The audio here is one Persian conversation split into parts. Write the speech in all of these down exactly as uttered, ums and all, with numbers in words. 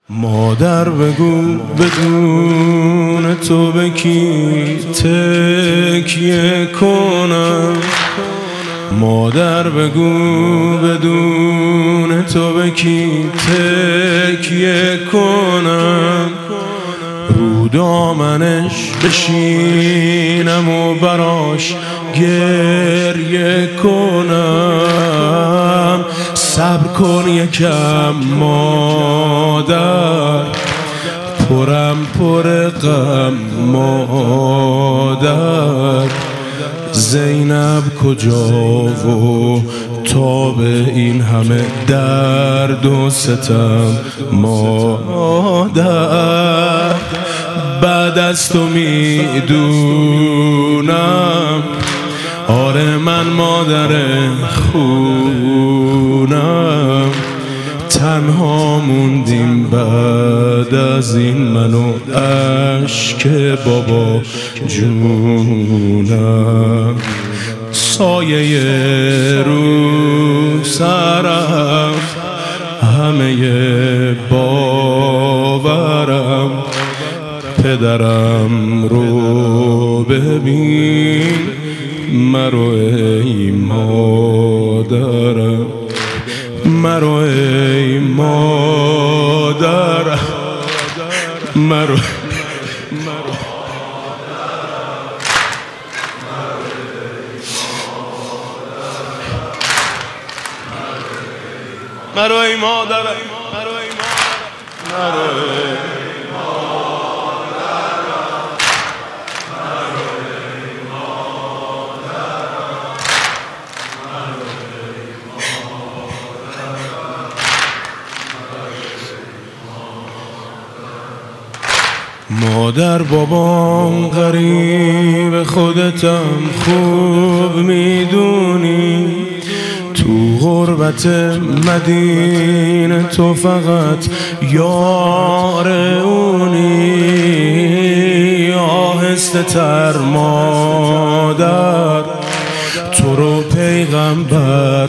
مادر بگو بدون تو به کی تکیه کنم. مادر بگو بدون تو به کی تکیه کنم. رو دامنش بشینم و براش گریه کنم. صبر کن یکم مادر، پرم پر غم مادر. زینب کجا و تا به این همه درد و ستم مادر. بعد از تو میدونم آره من مادر خونم. تنها موندیم بعد از این من و اشک بابا جونم. سایه رو سرم همه باورم. پدرم رو ببین مرو ای مادرم، مرو ای مادرم، مرو مرو ای مادرم، مرو ای مادرم. مادر بابام غریب خودتم خوب میدونی. تو غربت مدینه تو فقط یار اونی. آهسته تر مادر تو رو پیغمبر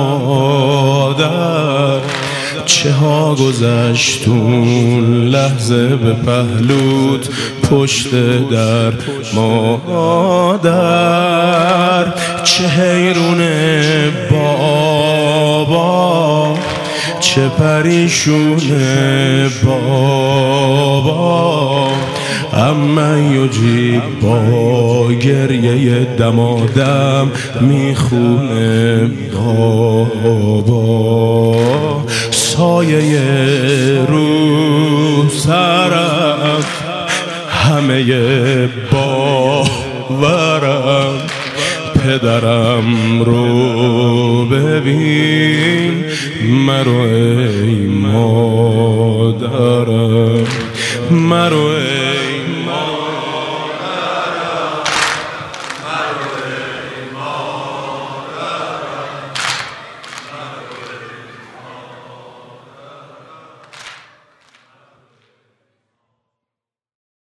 مادر. چه ها گذشت اون لحظه به پهلوت پشت در مادر. چه حیرونه بابا چه پریشونه بابا. اما یجیب با گریه دمادم میخونه بابا. سایه رو سرم همه باورم. پدرم رو ببین مرو ای مادرم، مرو ای